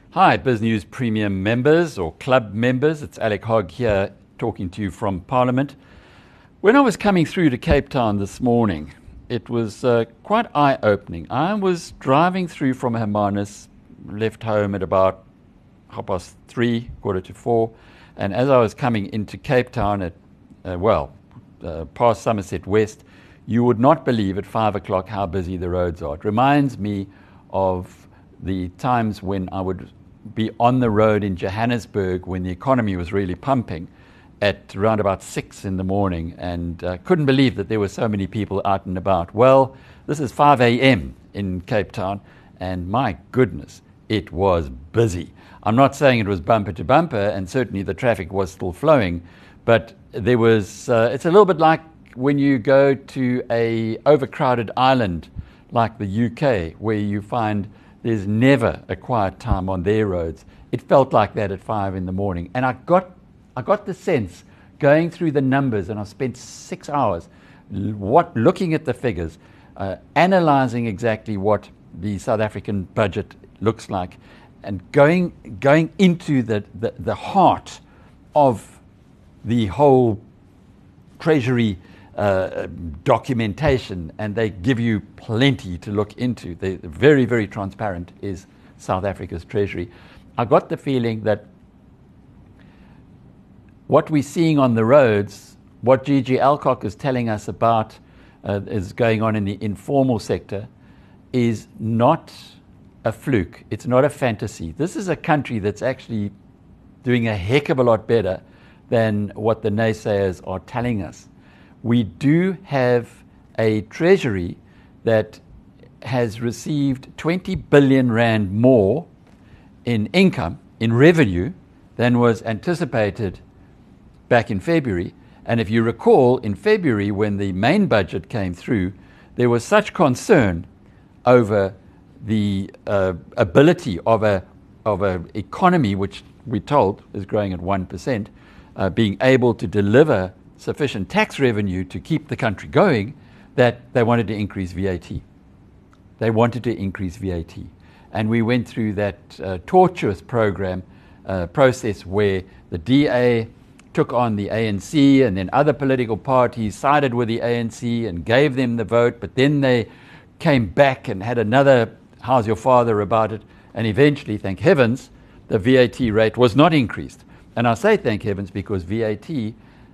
Hi, BizNews Premium members or club members. It's Alec Hogg here talking to you from Parliament. When I was coming through to Cape Town this morning, it was quite eye-opening. I was driving through from Hermanus, left home at about 3:30, 4:45, and as I was coming into Cape Town at, past Somerset West, you would not believe at 5 o'clock how busy the roads are. It reminds me of the times when I would be on the road in Johannesburg when the economy was really pumping at around about 6 in the morning, and couldn't believe that there were so many people out and about. Well, this is 5 a.m. in Cape Town, and my goodness, it was busy. I'm not saying it was bumper to bumper, and certainly the traffic was still flowing, but there was, it's a little bit like when you go to a overcrowded island like the UK, where you find there's never a quiet time on their roads. It felt like that at 5 in the morning. And I got the sense, going through the numbers, and I spent 6 hours looking at the figures, analysing exactly what the South African budget looks like, and going into the heart of the whole Treasury documentation, and they give you plenty to look into. They're very, very transparent is South Africa's Treasury. I got the feeling that what we're seeing on the roads, what Gigi Alcock is telling us about is going on in the informal sector, is not a fluke. It's not a fantasy. This is a country that's actually doing a heck of a lot better than what the naysayers are telling us. We do have a treasury that has received 20 billion rand more in income, in revenue, than was anticipated back in February. And if you recall, in February, when the main budget came through, there was such concern over the ability of a economy, which we're told is growing at 1%, being able to deliver sufficient tax revenue to keep the country going, that they wanted to increase VAT. They wanted to increase VAT. And we went through that tortuous process where the DA took on the ANC, and then other political parties sided with the ANC and gave them the vote, but then they came back and had another how's your father about it, and eventually, thank heavens, the VAT rate was not increased. And I say thank heavens because VAT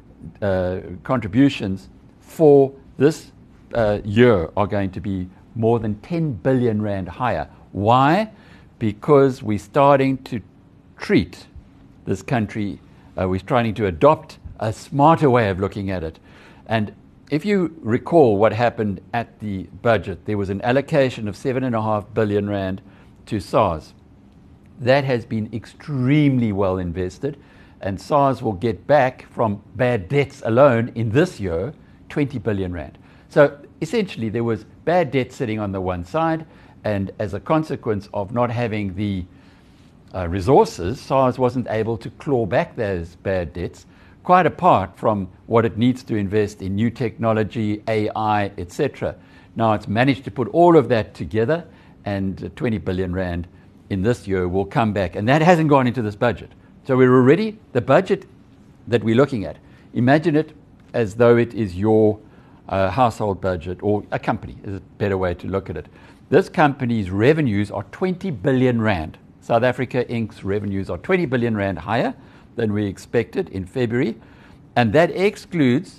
contributions for this year are going to be more than 10 billion rand higher. Why? Because we're starting to treat this country, we're trying to adopt a smarter way of looking at it. And if you recall what happened at the budget, there was an allocation of 7.5 billion rand to SARS. That has been extremely well invested, and SARS will get back from bad debts alone in this year 20 billion rand. So essentially there was bad debt sitting on the one side, and as a consequence of not having the resources, SARS wasn't able to claw back those bad debts, quite apart from what it needs to invest in new technology, AI, etc. Now it's managed to put all of that together, and 20 billion rand in this year will come back, and that hasn't gone into this budget. So we're already, the budget that we're looking at, imagine it as though it is your household budget, or a company is a better way to look at it. This company's revenues are 20 billion rand. South Africa Inc.'s revenues are 20 billion rand higher than we expected in February, and that excludes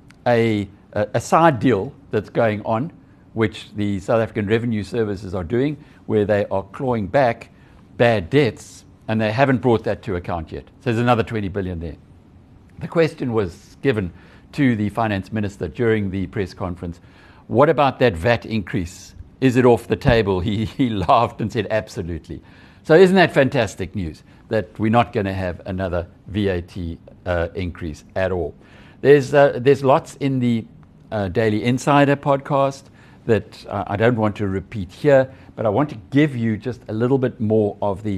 a side deal that's going on, which the South African Revenue Services are doing, where they are clawing back bad debts, and they haven't brought that to account yet. So there's another 20 billion there. The question was given to the finance minister during the press conference, what about that VAT increase? Is it off the table? He laughed and said, absolutely. So isn't that fantastic news, that we're not going to have another VAT increase at all? There's lots in the Daily Insider podcast that I don't want to repeat here, but I want to give you just a little bit more of the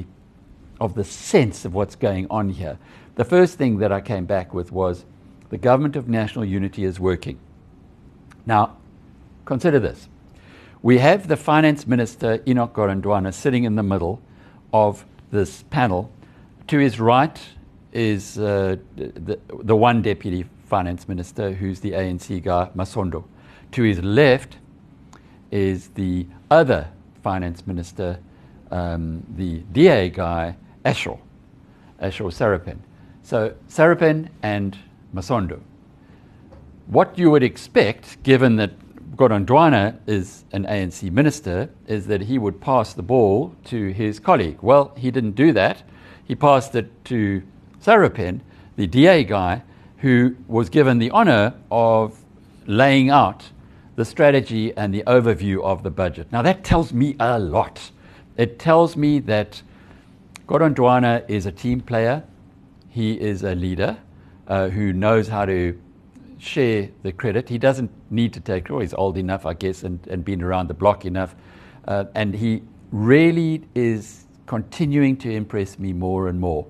sense of what's going on here. The first thing that I came back with was the government of national unity is working. Now, consider this. We have the finance minister, Enoch Godongwana, sitting in the middle of this panel. To his right is the one deputy finance minister, who's the ANC guy, Masondo. To his left is the other finance minister, the DA guy, Ashur Sarapin. So Sarapin and Masondo. What you would expect, given that Godongwana is an ANC minister, is that he would pass the ball to his colleague. Well, he didn't do that. He passed it to Sarapin, the DA guy, who was given the honor of laying out the strategy and the overview of the budget. Now, that tells me a lot. It tells me that Godongwana is a team player. He is a leader who knows how to share the credit. He doesn't need to take it. He's old enough, I guess, and been around the block enough. And he really is continuing to impress me more and more.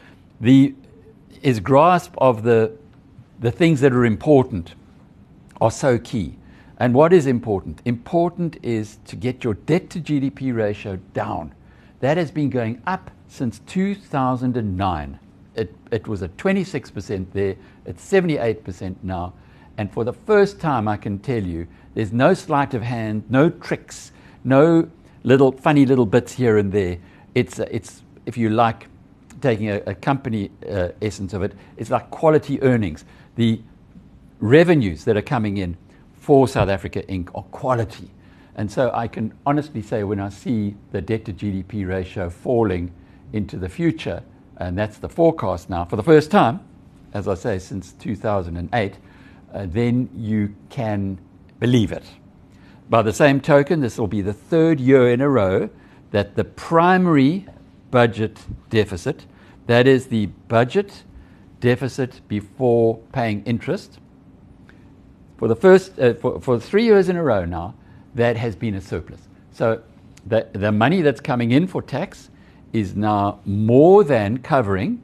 His grasp of the things that are important are so key. And what is important? Important is to get your debt to GDP ratio down. That has been going up since 2009. It was at 26% there. It's 78% now. And for the first time, I can tell you, there's no sleight of hand, no tricks, no funny little bits here and there. It's if you like, taking a company essence of it, it's like quality earnings. The revenues that are coming in for South Africa Inc. are quality. And so I can honestly say, when I see the debt to GDP ratio falling into the future, and that's the forecast now, for the first time, as I say, since 2008, then you can believe it. By the same token, this will be the third year in a row that the primary budget deficit, that is the budget deficit before paying interest, for the first for 3 years in a row now, that has been a surplus. So the money that's coming in for tax is now more than covering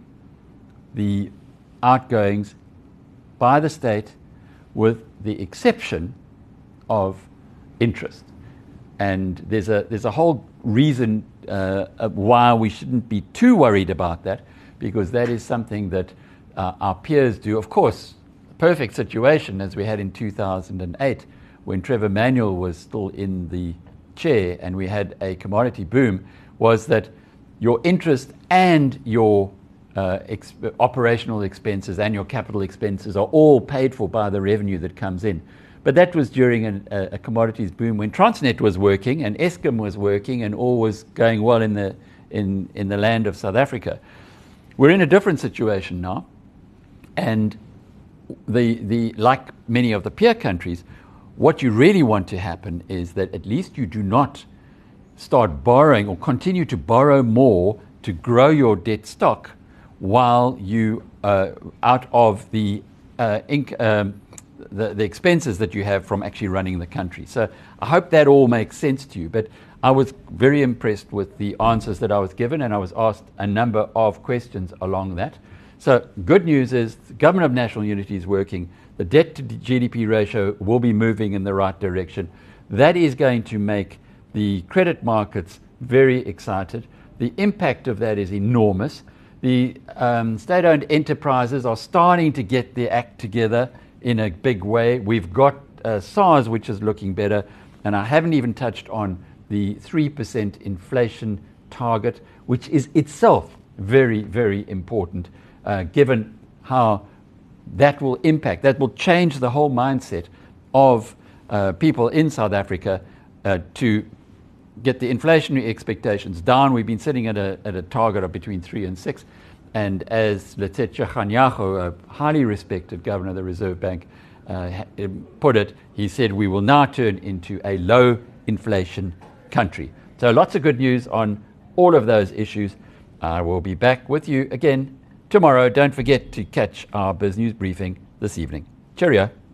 the outgoings by the state, with the exception of interest. And there's a whole reason why we shouldn't be too worried about that, because that is something that our peers do. Of course, perfect situation as we had in 2008 when Trevor Manuel was still in the chair and we had a commodity boom, was that your interest and your operational expenses and your capital expenses are all paid for by the revenue that comes in. But that was during a commodities boom when Transnet was working and Eskom was working and all was going well in the land of South Africa. We're in a different situation now, and like many of the peer countries, what you really want to happen is that at least you do not start borrowing or continue to borrow more to grow your debt stock while you out of the expenses that you have from actually running the country. So I hope that all makes sense to you. But I was very impressed with the answers that I was given, and I was asked a number of questions along that. So good news is the Government of National Unity is working. The debt to GDP ratio will be moving in the right direction. That is going to make the credit markets very excited. The impact of that is enormous. The state-owned enterprises are starting to get their act together in a big way. We've got SARS, which is looking better, and I haven't even touched on the 3% inflation target, which is itself very, very important, given how that will impact, that will change the whole mindset of people in South Africa to get the inflationary expectations down. We've been sitting at a target of between 3 and 6. And as Lesetja Kganyago, a highly respected governor of the Reserve Bank, put it, he said, we will now turn into a low inflation country. So lots of good news on all of those issues. I will be back with you again tomorrow. Don't forget to catch our BizNews briefing this evening. Cheerio.